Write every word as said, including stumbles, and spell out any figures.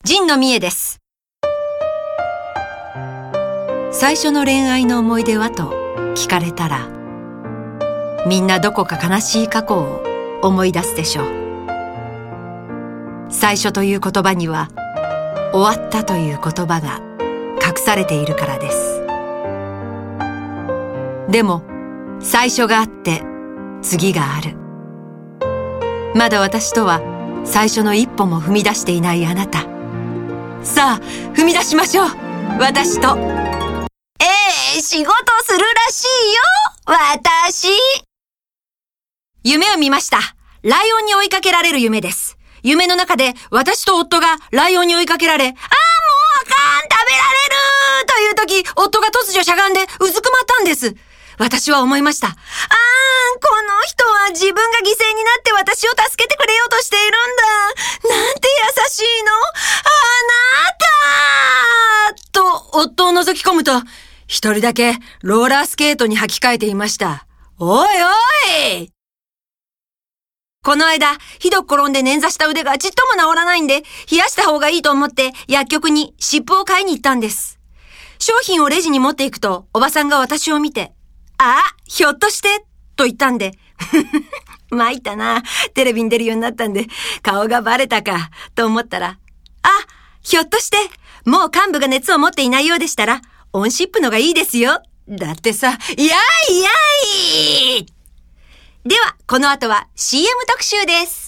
神野美恵です。最初の恋愛の思い出はと聞かれたら、みんなどこか悲しい過去を思い出すでしょう。最初という言葉には終わったという言葉が隠されているからです。でも最初があって次がある。まだ私とは最初の一歩も踏み出していないあなた、さあ踏み出しましょう。私とええ、仕事するらしいよ、私。 夢を見ました。ライオンに追いかけられる夢です。夢の中で私と夫がライオンに追いかけられ、ああもうあかん、食べられるという時、夫が突如しゃがんでうずくまったんです。私は思いました。ああ、この人は自分が犠牲になって私を助けてくれようとしているんだ。なんて優しいの、あなたと夫を覗き込むと、一人だけローラースケートに履き替えていました。おいおい、この間、ひどく転んで捻挫した腕がちっとも治らないんで、冷やした方がいいと思って薬局に湿布を買いに行ったんです。商品をレジに持っていくと、おばさんが私を見て、あ、ひょっとして、と言ったんで、参ったな、テレビに出るようになったんで、顔がバレたか、と思ったら、あ、ひょっとして、もう幹部が熱を持っていないようでしたら、オンシップのがいいですよ。だってさ、やいやい。では、この後は シーエム 特集です。